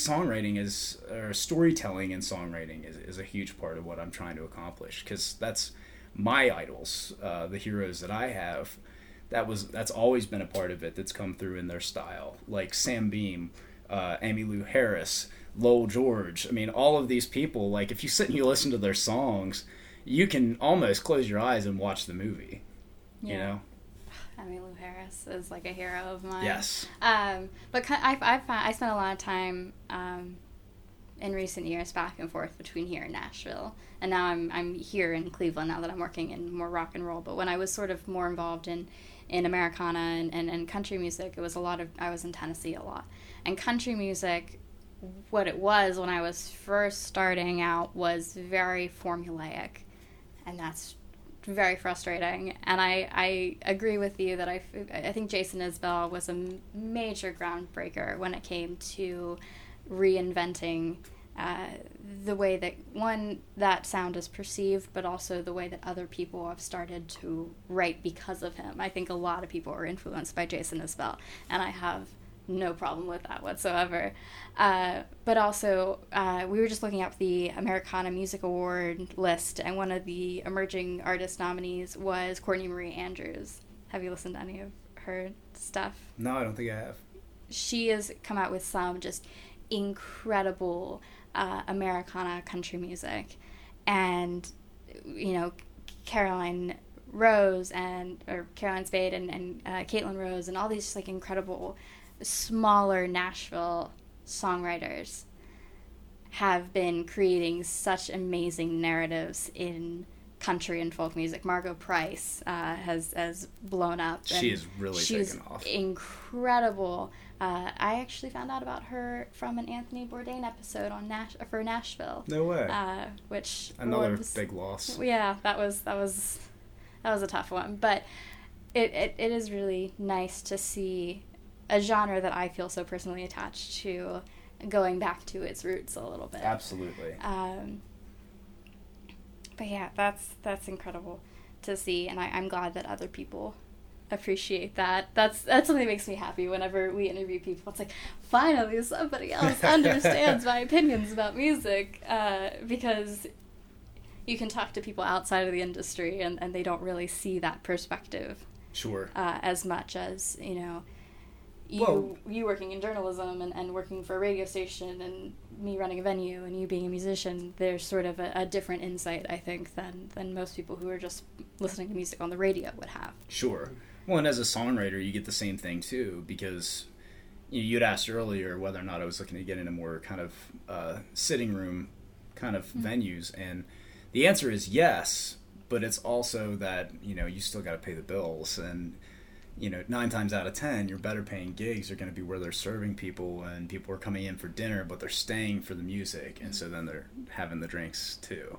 [SPEAKER 4] storytelling and songwriting is a huge part of what I'm trying to accomplish, because that's my idols, the heroes that I have. That's always been a part of it, that's come through in their style, like Sam Beam, Emmylou Harris, Lowell George. I mean, all of these people, like, if you sit and you listen to their songs, you can almost close your eyes and watch the movie. You know.
[SPEAKER 5] Emmylou Harris is like a hero of mine.
[SPEAKER 4] Yes.
[SPEAKER 5] But I spent a lot of time in recent years back and forth between here and Nashville, and now I'm here in Cleveland now that I'm working in more rock and roll. But when I was sort of more involved in Americana and country music, it was I was in Tennessee a lot. And country music, what it was when I was first starting out, was very formulaic, and that's very frustrating. And I agree with you that I think Jason Isbell was a major groundbreaker when it came to reinventing the way that, one, that sound is perceived, but also the way that other people have started to write because of him. I think a lot of people are influenced by Jason Isbell, and I have no problem with that whatsoever. But also, we were just looking up the Americana Music Award list, and one of the emerging artist nominees was Courtney Marie Andrews. Have you listened to any of her stuff?
[SPEAKER 4] No, I don't think I have.
[SPEAKER 5] She has come out with some just incredible Americana country music, and you know, Caroline Spade and Caitlin Rose and all these just like incredible smaller Nashville songwriters have been creating such amazing narratives in country and folk music. Margo Price has blown up.
[SPEAKER 4] She is really taken off.
[SPEAKER 5] Incredible. I actually found out about her from an Anthony Bourdain episode on for Nashville.
[SPEAKER 4] No way.
[SPEAKER 5] Which
[SPEAKER 4] another big loss.
[SPEAKER 5] Yeah, that was a tough one, but it is really nice to see a genre that I feel so personally attached to going back to its roots a little bit.
[SPEAKER 4] Absolutely.
[SPEAKER 5] But yeah, that's incredible to see, and I'm glad that other people appreciate that. That's something that makes me happy whenever we interview people. It's like, finally somebody else understands my opinions about music, because you can talk to people outside of the industry and they don't really see that perspective.
[SPEAKER 4] Sure.
[SPEAKER 5] As much as, you working in journalism and working for a radio station and me running a venue and you being a musician, there's sort of a different insight, I think, than most people who are just listening to music on the radio would have.
[SPEAKER 4] Sure. Well, and as a songwriter, you get the same thing, too, because you'd asked earlier whether or not I was looking to get into more kind of sitting room kind of venues, and the answer is yes, but it's also that, you still got to pay the bills, and 9 times out of 10, your better paying gigs are going to be where they're serving people, and people are coming in for dinner, but they're staying for the music, and so then they're having the drinks too,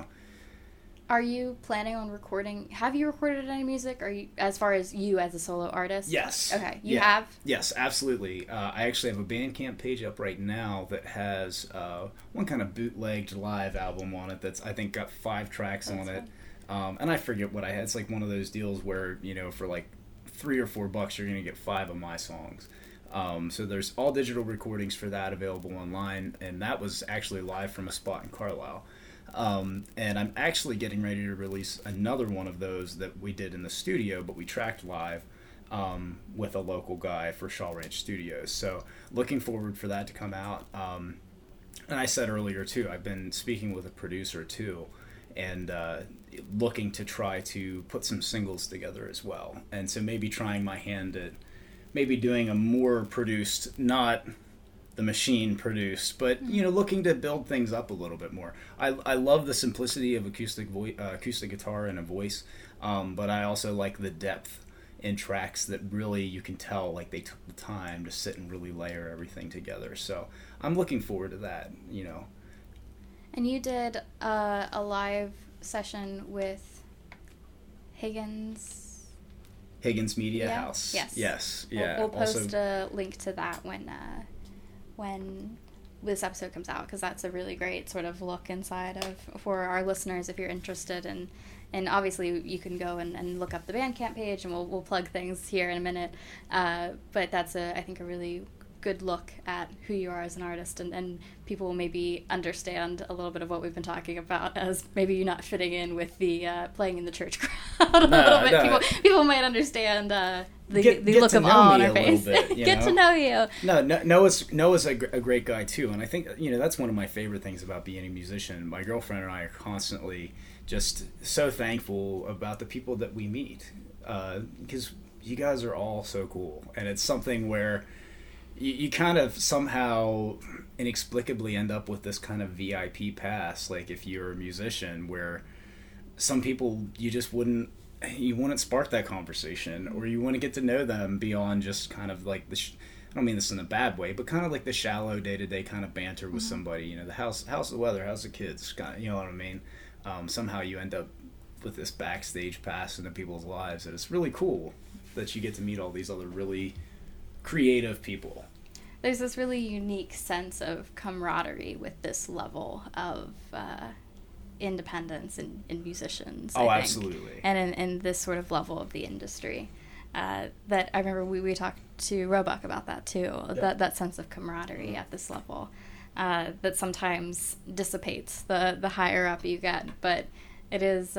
[SPEAKER 5] Are you planning on recording? Have you recorded any music? Are you, as far as you as a solo artist?
[SPEAKER 4] Yes.
[SPEAKER 5] Okay, you have?
[SPEAKER 4] Yes, absolutely. I actually have a Bandcamp page up right now that has one kind of bootlegged live album on it that's, I think, got 5 tracks on it. And I forget what I had. It's like one of those deals where, for like $3 or $4 you're going to get 5 of my songs. So there's all digital recordings for that available online, and that was actually live from a spot in Carlisle. And I'm actually getting ready to release another one of those that we did in the studio, but we tracked live with a local guy for Shaw Ranch Studios. So looking forward for that to come out. And I said earlier, too, I've been speaking with a producer, too, and looking to try to put some singles together as well. And so maybe trying my hand at maybe doing a more produced, not the machine produced, but looking to build things up a little bit more. I love the simplicity of acoustic guitar and a voice, but I also like the depth in tracks that really you can tell like they took the time to sit and really layer everything together. So I'm looking forward to that.
[SPEAKER 5] And you did a live session with Higgins
[SPEAKER 4] Media House. Yes. Yeah.
[SPEAKER 5] We'll post a link to that when this episode comes out, because that's a really great sort of look inside of, for our listeners, if you're interested. And obviously you can go and look up the Bandcamp page, and we'll plug things here in a minute. But that's I think a really good look at who you are as an artist, and people will maybe understand a little bit of what we've been talking about, as maybe you're not fitting in with the playing in the church crowd a little bit. No. People might understand the look of awe on our face. Get to know you.
[SPEAKER 4] Noah's a great guy too, and I think that's one of my favorite things about being a musician. My girlfriend and I are constantly just so thankful about the people that we meet, because you guys are all so cool, and it's something where you kind of somehow inexplicably end up with this kind of VIP pass, like if you're a musician, where some people you wouldn't spark that conversation, or you want to get to know them beyond just kind of like I don't mean this in a bad way, but kind of like the shallow day-to-day kind of banter with somebody, the how's the weather, how's the kids, kind of, you know what I mean? Somehow you end up with this backstage pass into people's lives, and it's really cool that you get to meet all these other really creative people.
[SPEAKER 5] There's this really unique sense of camaraderie with this level of independence in musicians.
[SPEAKER 4] Oh,
[SPEAKER 5] I think.
[SPEAKER 4] Absolutely.
[SPEAKER 5] And in this sort of level of the industry. That I remember we talked to Roebuck about that too, that sense of camaraderie at this level that sometimes dissipates the higher up you get, but it is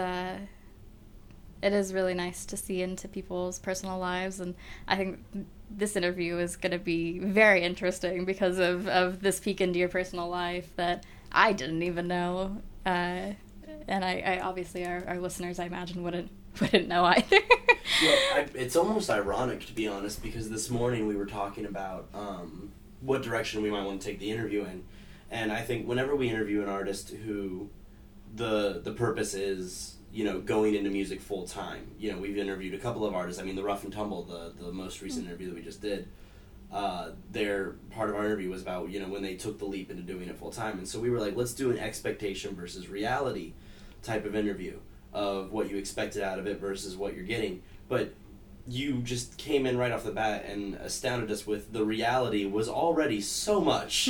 [SPEAKER 5] really nice to see into people's personal lives, and I think this interview is going to be very interesting because of this peek into your personal life that I didn't even know, and I obviously our listeners, I imagine, wouldn't know either.
[SPEAKER 3] Well, it's almost ironic, to be honest, because this morning we were talking about what direction we might want to take the interview in, and I think whenever we interview an artist who the purpose is going into music full time. We've interviewed a couple of artists. I mean, the Rough and Tumble, the most recent interview that we just did, their part of our interview was about, when they took the leap into doing it full time. And so we were like, let's do an expectation versus reality type of interview of what you expected out of it versus what you're getting. But you just came in right off the bat and astounded us with the reality was already so much.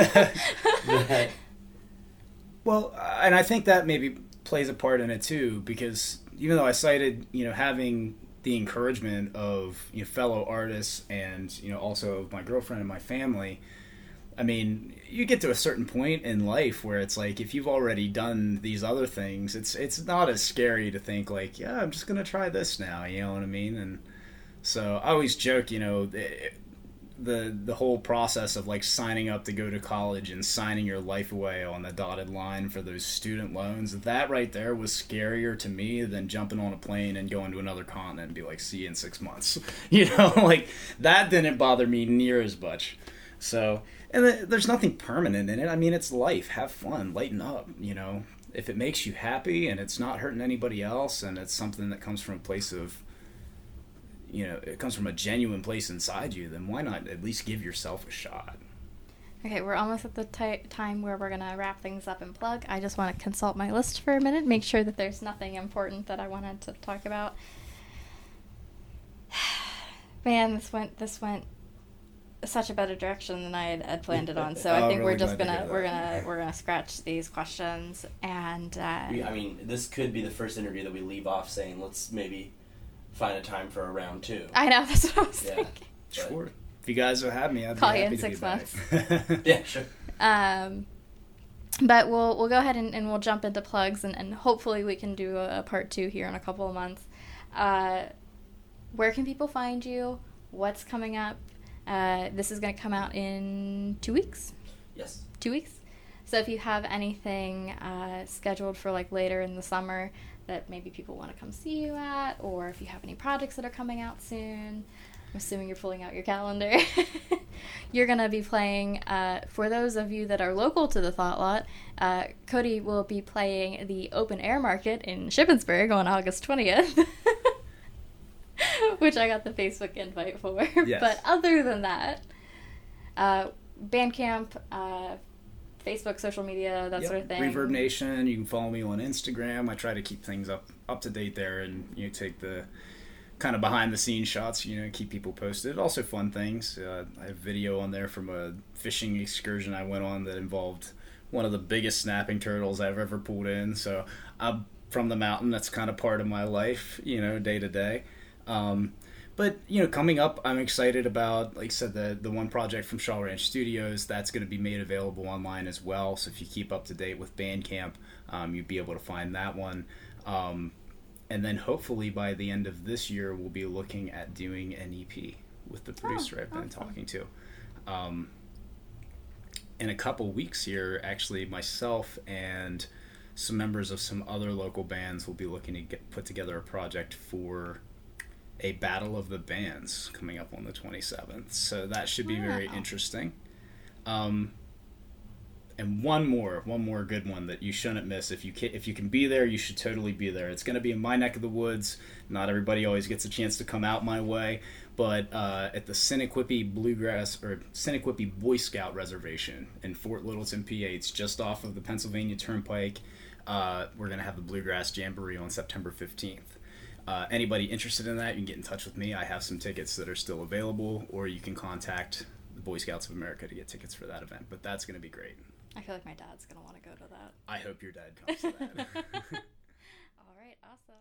[SPEAKER 4] Well, and I think that maybe plays a part in it too, because even though I cited, having the encouragement of fellow artists and also of my girlfriend and my family. I mean, you get to a certain point in life where it's like, if you've already done these other things, it's not as scary to think like, yeah, I'm just gonna try this now. You know what I mean? And so I always joke, the whole process of like signing up to go to college and signing your life away on the dotted line for those student loans, that right there was scarier to me than jumping on a plane and going to another continent and be like, see you in 6 months. Like that didn't bother me near as much. So, and there's nothing permanent in it. I mean, it's life. Have fun, lighten up, if it makes you happy and it's not hurting anybody else and it's something that comes from a place of, it comes from a genuine place inside you, then why not at least give yourself a shot?
[SPEAKER 5] Okay, we're almost at the time where we're going to wrap things up and plug. I just want to consult my list for a minute, make sure that there's nothing important that I wanted to talk about. Man, this went such a better direction than I had planned it on. So I think we're just we're gonna scratch these questions and.
[SPEAKER 3] I mean, this could be the first interview that we leave off saying, let's maybe find a time for a round 2.
[SPEAKER 5] I know, that's what I was thinking.
[SPEAKER 4] Sure. If you guys will have me, I'd
[SPEAKER 5] call
[SPEAKER 4] be
[SPEAKER 5] you
[SPEAKER 4] happy
[SPEAKER 5] in
[SPEAKER 4] to
[SPEAKER 5] 6
[SPEAKER 4] be
[SPEAKER 5] months.
[SPEAKER 3] Yeah, sure.
[SPEAKER 5] But we'll go ahead and we'll jump into plugs and hopefully we can do a part 2 here in a couple of months. Where can people find you? What's coming up? This is going to come out in 2 weeks.
[SPEAKER 3] Yes.
[SPEAKER 5] 2 weeks. So if you have anything scheduled for like later in the summer that maybe people want to come see you at, or if you have any projects that are coming out soon, I'm assuming you're pulling out your calendar. You're going to be playing, for those of you that are local to the Thought Lot, Cody will be playing the Open Air Market in Shippensburg on August 20th. Which I got the Facebook invite for. Yes. But other than that, Bandcamp, Facebook, social media, that sort of thing.
[SPEAKER 4] Reverb Nation, you can follow me on Instagram. I try to keep things up to date there and take the kind of behind the scenes shots, keep people posted. Also fun things. I have video on there from a fishing excursion I went on that involved one of the biggest snapping turtles I've ever pulled in. So I'm from the mountain. That's kind of part of my life, day to day. But coming up, I'm excited about, like I said, the one project from Shaw Ranch Studios that's going to be made available online as well. So if you keep up to date with Bandcamp, you'll be able to find that one. And then hopefully by the end of this year, we'll be looking at doing an EP with the producer I've been talking to. In a couple weeks here, actually, myself and some members of some other local bands will be looking to put together a project for a Battle of the Bands coming up on the 27th. So that should be very interesting. And one more good one that you shouldn't miss. If you can be there, you should totally be there. It's going to be in my neck of the woods. Not everybody always gets a chance to come out my way, but at the Sennequippy Boy Scout Reservation in Fort Littleton, PA. It's just off of the Pennsylvania Turnpike. We're going to have the Bluegrass Jamboree on September 15th. Anybody interested in that, you can get in touch with me. I have some tickets that are still available, or you can contact the Boy Scouts of America to get tickets for that event. But that's going to be great.
[SPEAKER 5] I feel like my dad's going to want to go to that.
[SPEAKER 4] I hope your dad comes to that.
[SPEAKER 5] All right, awesome.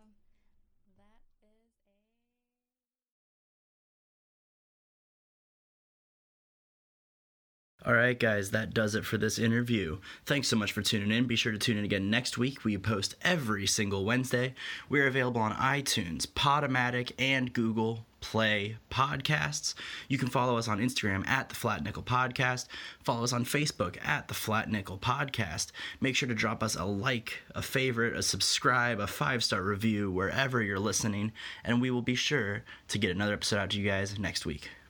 [SPEAKER 3] All right, guys, that does it for this interview. Thanks so much for tuning in. Be sure to tune in again next week. We post every single Wednesday. We're available on iTunes, Podomatic, and Google Play Podcasts. You can follow us on Instagram at The Flat Nickel Podcast. Follow us on Facebook at The Flat Nickel Podcast. Make sure to drop us a like, a favorite, a subscribe, a 5-star review wherever you're listening, and we will be sure to get another episode out to you guys next week.